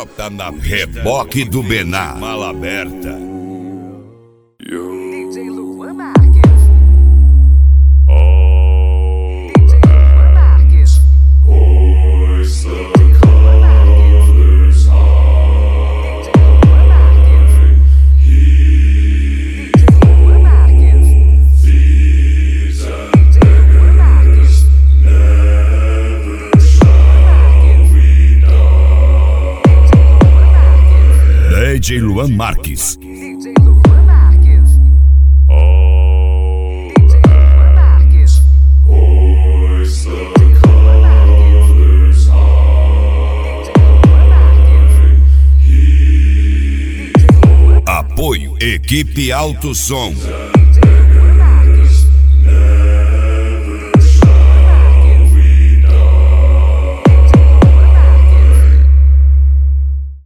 Bota na reboque do Bená, mala aberta. DJ Luan Marques. DJ Luan Marques. Hoist the colors high. DJ Luan Marques. DJ Luan Marques. Thieves and DJ Luan Marques. never shall we die. DJ Luan Marques. DJ Luan Marques. All DJ Luan Marques. hoist the colors high. DJ Luan Marques. DJ Luan Apoio Equipe Alto Som.